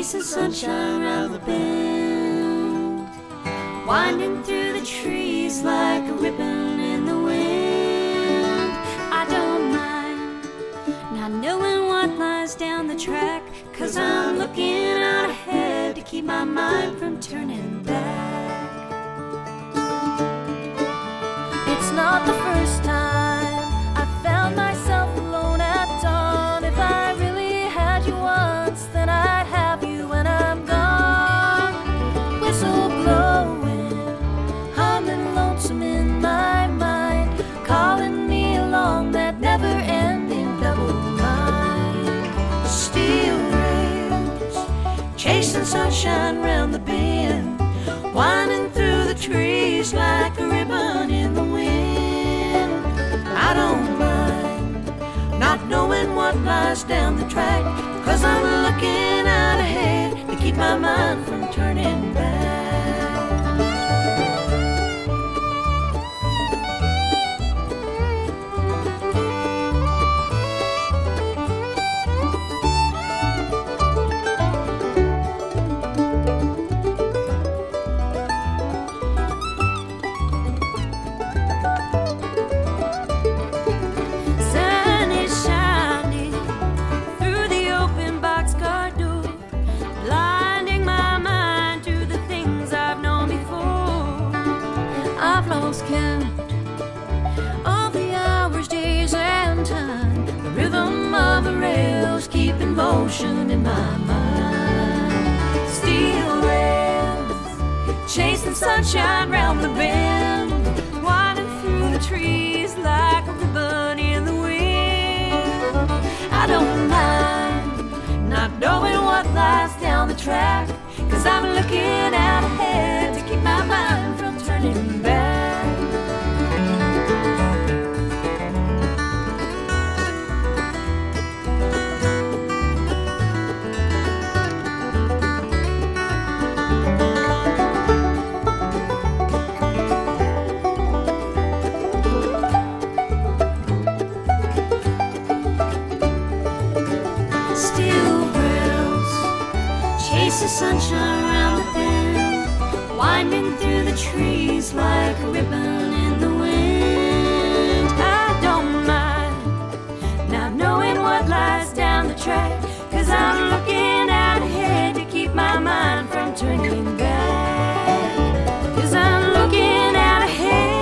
chasing sunshine around the bend, winding through the trees like a ribbon in the wind. I don't mind not knowing what lies down the track, 'cause I'm looking out ahead to keep my mind from turning back. It's not the first time I found myself alone at dawn. If I really had you once, then I'd have you when I'm gone. Whistle blowing, humming lonesome in my mind, calling me along that never-ending double line. Steel rails, chasing sunshine round the bend, winding through the trees like a ribbon in the wind. I don't mind not knowing what lies down the track, 'cause I'm looking out ahead to keep my mind from turning back. Sun is shining through the open boxcar door, blinding my mind to the things I've known before. I've lost count of the hours, days, and time. The rhythm of the rails keep in motion in my mind. Steel rails, chasing sunshine round the bend, winding through the trees like a ribbon in the wind. I don't mind not knowing what lies down the track, 'cause I'm looking out ahead to keep my mind from turning back. Steel rails, chase the sunshine around the bend, winding through the trees like a ribbon in the wind. I don't mind not knowing what lies down the track, 'cause I'm looking out ahead to keep my mind from turning back. 'Cause I'm looking out ahead.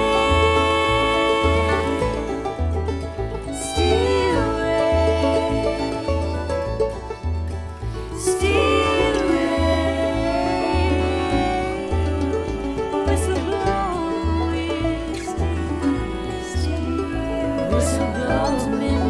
Steel rails, steel rails, whistle blowing, steel rails, whistle blows me.